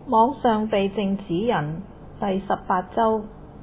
網上避靜指引第18週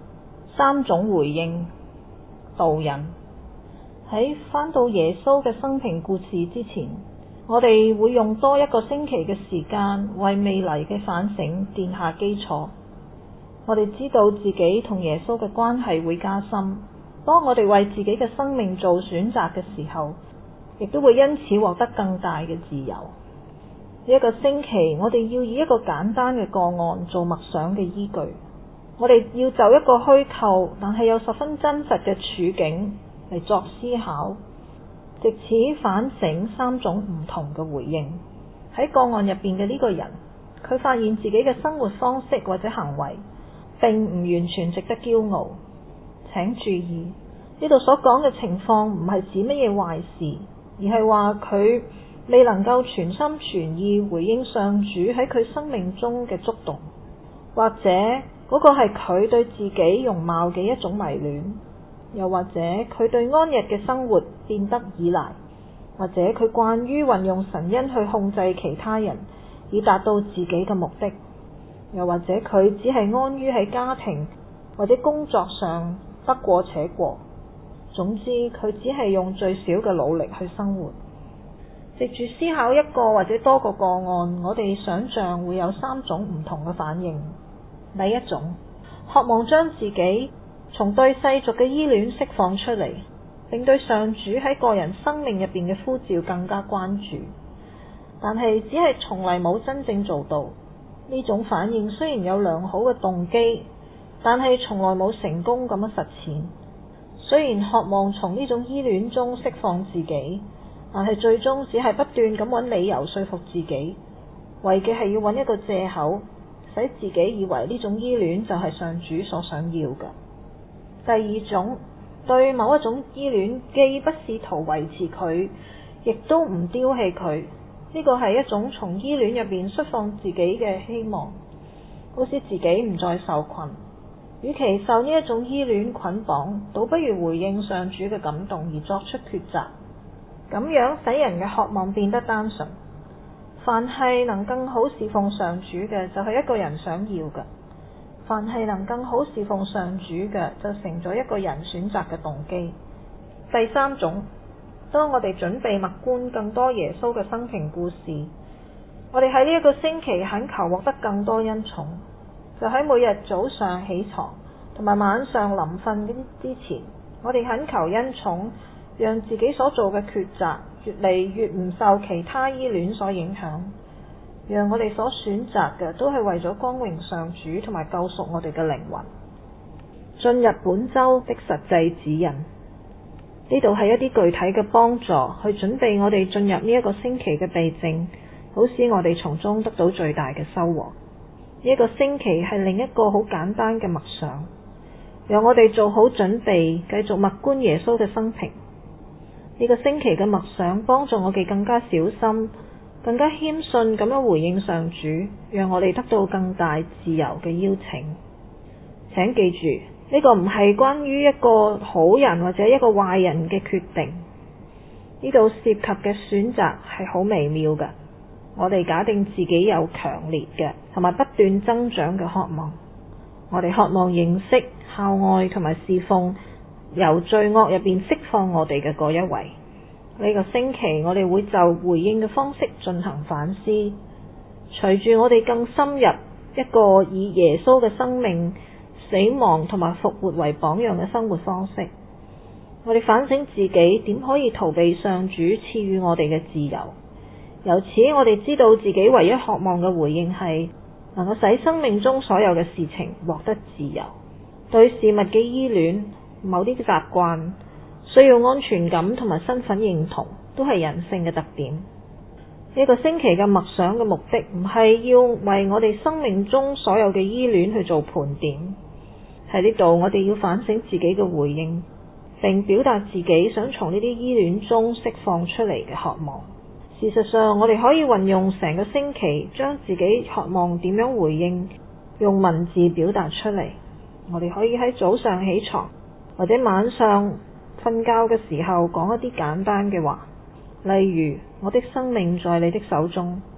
3種回應導引。喺返到耶穌嘅生平故事之前，我哋會用多一個星期嘅時間為未來嘅反省奠下基礎。我哋知道自己同耶穌嘅關係會加深，當我哋為自己嘅生命做選擇嘅時候，亦都會因此獲得更大嘅自由。呢一個星期，我哋要以一個簡單嘅個案做默想嘅依據。我哋要就一個虛構但係又十分真實嘅處境嚟作思考，藉此反省3種唔同嘅回應。喺個案入邊嘅呢個人，佢發現自己嘅生活方式或者行為並唔完全值得驕傲。請注意，呢度所講嘅情況唔係指乜嘢壞事，而係話佢未能夠全心全意回應上主喺佢生命中嘅觸動，或者嗰個係佢對自己容貌嘅一種迷戀，又或者佢對安逸嘅生活變得依賴，或者佢慣於運用神恩去控制其他人以達到自己嘅目的，又或者佢只係安於喺家庭或者工作上得過且過。總之佢只係用最少嘅努力去生活。藉住思考一個或者多個個案，我哋想象會有3種唔同嘅反應。第一種，渴望將自己從對世俗嘅依戀釋放出嚟，並對上主喺個人生命入邊嘅呼召更加關注，但係只係從來冇真正做到。呢種反應雖然有良好嘅動機，但係從來冇成功咁樣實踐。雖然渴望從呢種依戀中釋放自己，但係最終只係不斷咁揾理由說服自己，為嘅係要揾一個借口，使自己以為呢種依戀就係上主所想要嘅。第二種，對某一種依戀既不試圖維持佢，亦都唔丟棄佢。呢個係一種從依戀入邊釋放自己嘅希望，好使自己唔再受困。與其受呢一種依戀捆綁，倒不如回應上主嘅感動而作出抉擇。咁樣使人嘅渴望變得單純。凡係能更好侍奉上主嘅，就係一個人想要嘅；凡係能更好侍奉上主嘅，就成咗一個人選擇嘅動機。第三種，當我哋準備默觀更多耶穌嘅生平故事，我哋喺呢一個星期懇求獲得更多恩寵，就喺每日早上起床同埋晚上臨瞓之前，我哋懇求恩寵，讓自己所做嘅抉擇越嚟越唔受其他依戀所影響，讓我哋所選擇嘅都係為咗光榮上主同埋救贖我哋嘅靈魂。進入本週的實際指引，呢度係一啲具體嘅幫助，去準備我哋進入呢一個星期嘅避靜，好使我哋從中得到最大嘅收穫。呢一個星期係另一個好簡單嘅默想，讓我哋做好準備，繼續默觀耶穌嘅生平。呢個星期嘅默想幫助我哋更加小心、更加謙遜咁樣回應上主，讓我哋得到更大自由嘅邀請。請記住，呢個唔係關於一個好人或者一個壞人嘅決定，呢度涉及嘅選擇係好微妙嘅。我哋假定自己有強烈嘅同埋不斷增長嘅渴望，我哋渴望認識、孝愛同埋侍奉由罪惡入邊釋放我哋嘅嗰一位。呢個星期我哋會就回應嘅方式進行反思，隨住我哋更深入一個以耶穌嘅生命、死亡同埋復活為榜樣嘅生活方式，我哋反省自己點可以逃避上主賜予我哋嘅自由。由此我哋知道自己唯一渴望嘅回應係能夠使生命中所有嘅事情獲得自由。對事物嘅依戀、某啲習慣、需要安全感同埋身份認同，都係人性嘅特點。呢個星期嘅默想嘅目的唔係要為我哋生命中所有嘅依戀去做盤點，喺呢度我哋要反省自己嘅回應，並表達自己想從呢啲依戀中釋放出嚟嘅渴望。事實上，我哋可以運用成個星期，將自己渴望點樣回應，用文字表達出嚟。我哋可以喺早上起床或者晚上瞓覺嘅時候講一啲簡單嘅話，例如我的生命在你的手中，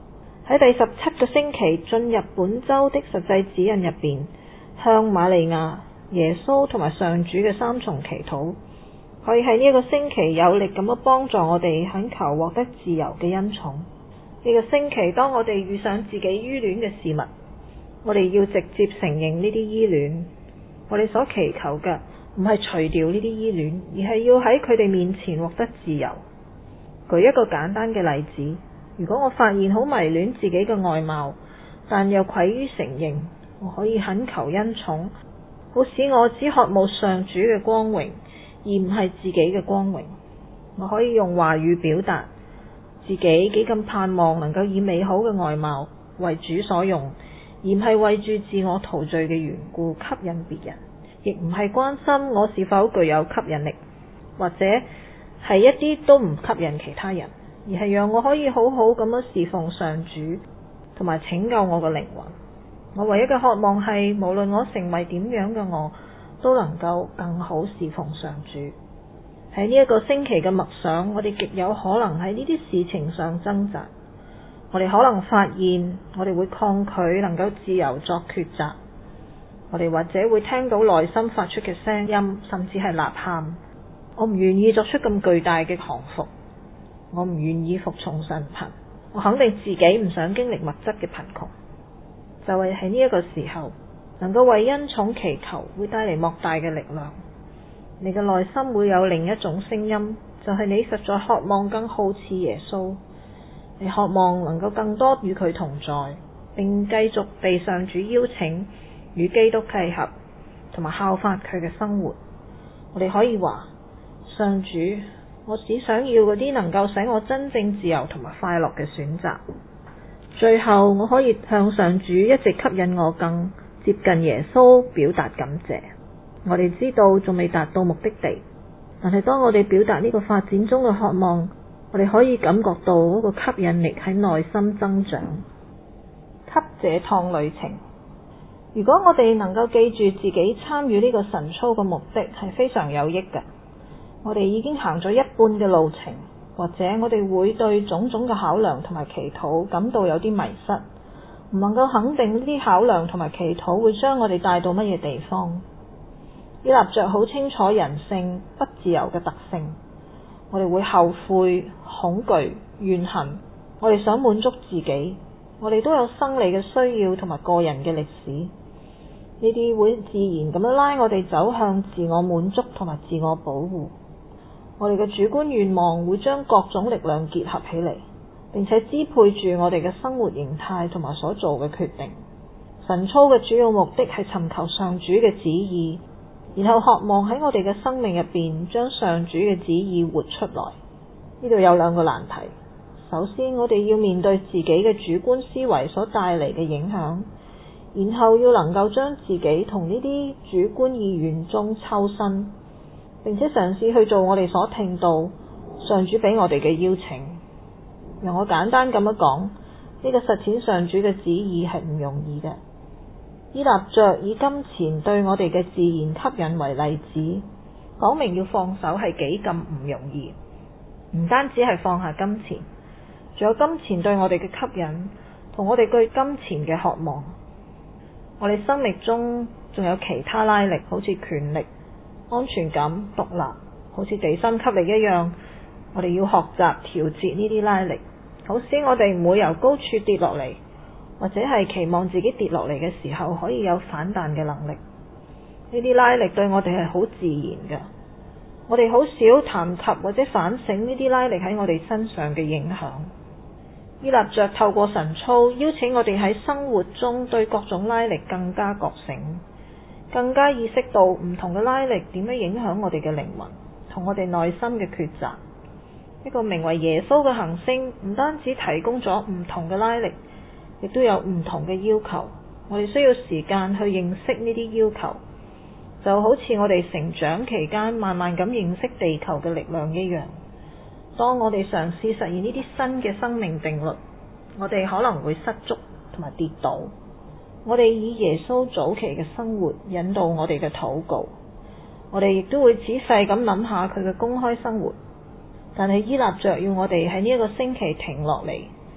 喺第17個星期進入本週的實際指引入邊，向瑪利亞、耶穌同埋上主嘅三重祈禱，可以喺呢一個星期有力咁樣幫助我哋懇求獲得自由嘅恩寵。呢個星期，當我哋遇上自己依戀嘅事物，我哋要直接承認呢啲依戀。我哋所祈求嘅唔係除掉呢啲依戀，而係要喺佢哋面前獲得自由。舉一個簡單嘅例子，如果我發現好迷戀自己嘅外貌，但又愧於承認，我可以懇求恩寵，好使我只渴慕上主嘅光榮，而唔係自己嘅光榮。我可以用話語表達自己幾咁盼望能夠以美好嘅外貌為主所用，而唔係為住自我陶醉嘅緣故吸引別人，亦唔係關心我是否具有吸引力，或者係一啲都唔吸引其他人，而係讓我可以好好咁樣侍奉上主，同埋拯救我嘅靈魂。我唯一嘅渴望係，無論我成為點樣嘅我，都能夠更好侍奉上主。喺呢一個星期嘅默想，我哋極有可能喺呢啲事情上掙扎。我哋可能發現，我哋會抗拒能夠自由作抉擇。我哋或者會聽到內心發出嘅聲音，甚至係吶喊。我唔願意作出咁巨大嘅降服，我唔願意服從神貧，我肯定自己唔想經歷物質嘅貧窮。就係喺呢一個時候，能夠為恩寵祈求，會帶嚟莫大嘅力量。你嘅內心會有另一種聲音，就係你實在渴望更好似耶穌，你渴望能夠更多與佢同在，並繼續被上主邀請與基督契合，同埋效法佢嘅生活。我哋可以話，上主，我只想要嗰啲能夠使我真正自由同埋快樂嘅選擇。最後，我可以向上主一直吸引我更接近耶穌表達感謝。我哋知道仲未達到目的地，但係當我哋表達呢個發展中嘅渴望，我哋可以感覺到嗰個吸引力喺內心增長。給這趟旅程，如果我哋能夠記住自己參與呢個神操嘅目的係非常有益嘅，我哋已經行咗一半嘅路程，或者我哋會對種種嘅考量同埋祈禱感到有啲迷失，唔能夠肯定呢啲考量同埋祈禱會將我哋帶到乜嘢地方。依納爵好清楚人性不自由嘅特性，我哋會後悔、恐懼、怨恨，我哋想滿足自己，我哋都有生理嘅需要同埋個人嘅歷史，呢啲會自然咁樣拉我哋走向自我滿足同埋自我保護。我哋嘅主觀願望會將各種力量結合起嚟，並且支配住我哋嘅生活形態同埋所做嘅決定。神操嘅主要目的係尋求上主嘅旨意，然後渴望喺我哋嘅生命入邊將上主嘅旨意活出來。呢度有兩個難題。首先，我哋要面對自己嘅主觀思維所帶嚟嘅影響，然後要能夠將自己同呢啲主觀意願中抽身，並且嘗試去做我哋所聽到上主俾我哋嘅邀請。讓我簡單咁樣講，呢個實踐上主嘅旨意係唔容易嘅。依納爵以金錢對我哋嘅自然吸引為例子，講明要放手係幾咁唔容易。唔單止係放下金錢，仲有金錢對我哋嘅吸引，同我哋對金錢嘅渴望。我哋生命中仲有其他拉力，好似權力、安全感、獨立，好似地心吸力一樣。我哋要學習調節呢啲拉力，好使我哋唔會由高處跌落嚟，或者係期望自己跌落嚟嘅時候可以有反彈嘅能力。呢啲拉力對我哋係好自然嘅，我哋好少談及或者反省呢啲拉力喺我哋身上嘅影響。依納爵透過神操邀請我哋喺生活中對各種拉力更加覺醒，更加意識到唔同嘅拉力點樣影響我哋嘅靈魂同我哋內心嘅抉擇。一個名為耶穌嘅行星唔單止提供咗唔同嘅拉力，亦都有唔同嘅要求。我哋需要時間去認識呢啲要求，就好似我哋成長期間慢慢咁認識地球嘅力量一樣。當我哋嘗試實現呢啲新嘅生命定律，我哋可能會失足同埋跌倒。我哋以耶穌早期嘅生活引導我哋嘅禱告，我哋亦都會仔細咁諗下佢嘅公開生活。但係依納爵要我哋喺呢一個星期停落嚟，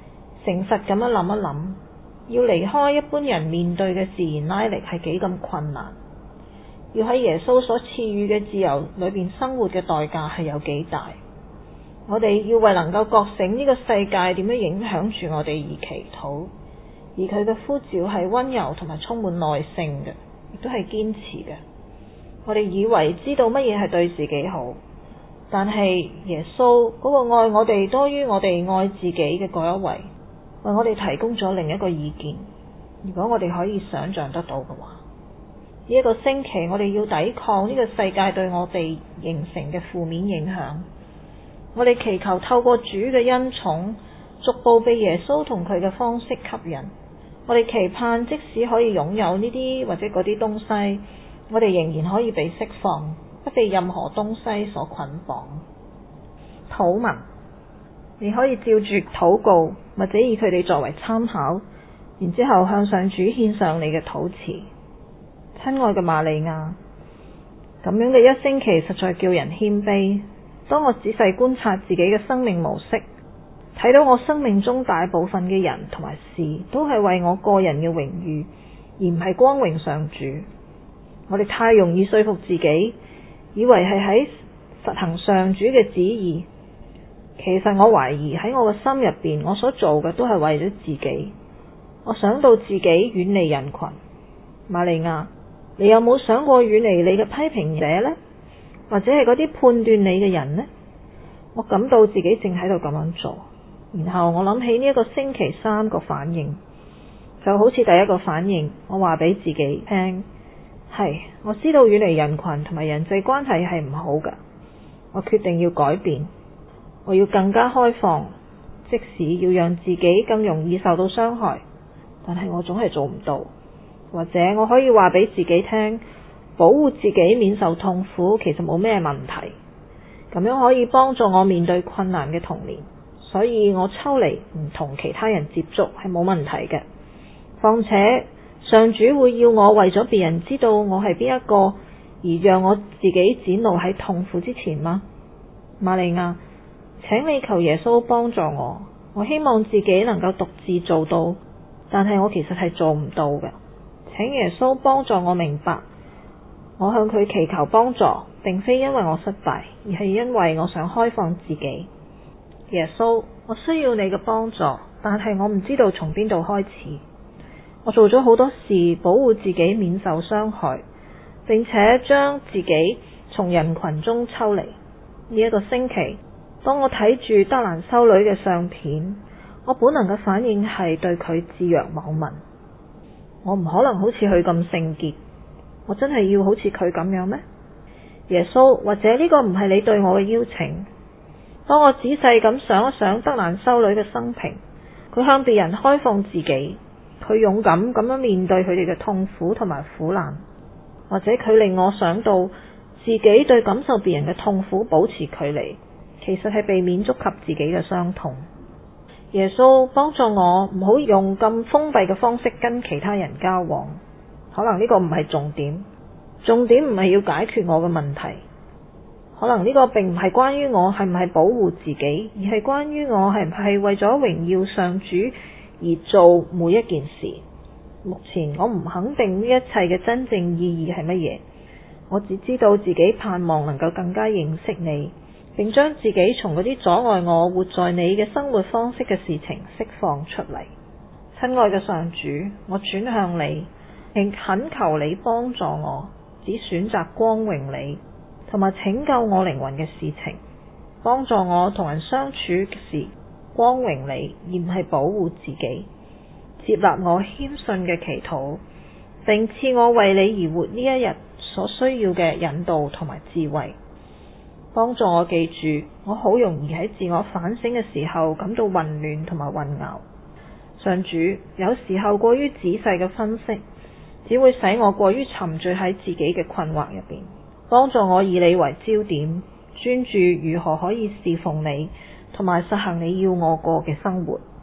誠實咁樣諗一諗，要離開一般人面對嘅自然拉力係幾咁困難，要喺耶穌所賜予嘅自由裏邊生活嘅代價係有幾大。我哋要為能夠覺醒呢個世界點樣影響住我哋而祈禱，而佢嘅呼召係溫柔同埋充滿耐性嘅，亦都係堅持嘅。我哋以為知道乜嘢係對自己好，但係耶穌嗰個愛我哋多於我哋愛自己嘅嗰一位，為我哋提供咗另一個意見。如果我哋可以想象得到嘅話，呢一個星期我哋要抵抗呢個世界對我哋形成嘅負面影響。我哋祈求透過主嘅恩寵，逐步被耶穌同佢嘅方式吸引。我哋期盼即使可以擁有呢啲或者嗰啲東西，我哋仍然可以被釋放，不被任何東西所捆綁。禱文，你可以照住禱告，或者以佢哋作為參考，然之後向上主獻上你嘅禱詞。親愛嘅瑪利亞，咁樣嘅一星期實在叫人謙卑。當我仔細觀察自己嘅生命模式，睇到我生命中大部分嘅人同埋事都係為我個人嘅榮譽，而唔係光榮上主。我哋太容易說服自己，以為係喺實行上主嘅旨意。其實我懷疑喺我嘅心入邊，我所做嘅都係為咗自己。我想到自己遠離人群。瑪利亞，你有冇想過遠離你嘅批評者呢？或者係嗰啲判斷你嘅人呢？我感到自己正喺度咁樣做，然後我諗起呢一個星期3個反應，就好似第一個反應，我話俾自己聽，係我知道遠離人群同埋人際關係係唔好㗎，我決定要改變，我要更加開放，即使要讓自己更容易受到傷害，但係我總係做唔到。或者我可以話俾自己聽，保護自己免受痛苦其實冇咩問題，咁樣可以幫助我面對困難嘅童年，所以我抽離唔同其他人接觸係冇問題嘅。況且上主會要我為咗別人知道我係邊一個，而讓我自己展露喺痛苦之前嗎？瑪利亞，請你求耶穌幫助我，我希望自己能夠獨自做到，但係我其實係做唔到嘅。請耶穌幫助我明白，我向佢祈求幫助，並非因為我失敗，而係因為我想開放自己。耶穌，我需要你嘅幫助，但係我唔知道從邊度開始。我做咗好多事保護自己免受傷害，並且將自己從人群中抽離。呢一個星期，當我睇住德蘭修女嘅相片，我本能嘅反應係對佢置若罔聞。我唔可能好似佢咁聖潔，我真係要好似佢咁樣咩？耶穌，或者呢個唔係你對我嘅邀請。當我仔細咁想一想德蘭修女嘅生平，佢向別人開放自己，佢勇敢咁樣面對佢哋嘅痛苦同埋苦難，或者佢令我想到自己對感受別人嘅痛苦保持距離，其實係避免觸及自己嘅傷痛。耶穌，幫助我唔好用咁封閉嘅方式跟其他人交往。可能呢個唔係重點，重點唔係要解決我嘅問題。可能呢個並唔係關於我係唔係保護自己，而係關於我係唔係為咗榮耀上主而做每一件事。目前我唔肯定呢一切嘅真正意義係乜嘢，我只知道自己盼望能夠更加認識你，並將自己從嗰啲阻礙我活在你嘅生活方式嘅事情釋放出嚟。親愛嘅上主，我轉向你，並懇求你幫助我，只選擇光榮你，同埋拯救我靈魂嘅事情，幫助我同人相處時光榮你，而唔係保護自己。接納我謙遜嘅祈禱，並賜我為你而活呢一日所需要嘅引導同埋智慧。幫助我記住，我好容易喺自我反省嘅時候感到混亂同埋混淆。上主，有時候過於仔細嘅分析，只會使我過於沉醉喺自己嘅困惑入邊。幫助我以你為焦點，專注如何可以侍奉你，同埋實行你要我過嘅生活。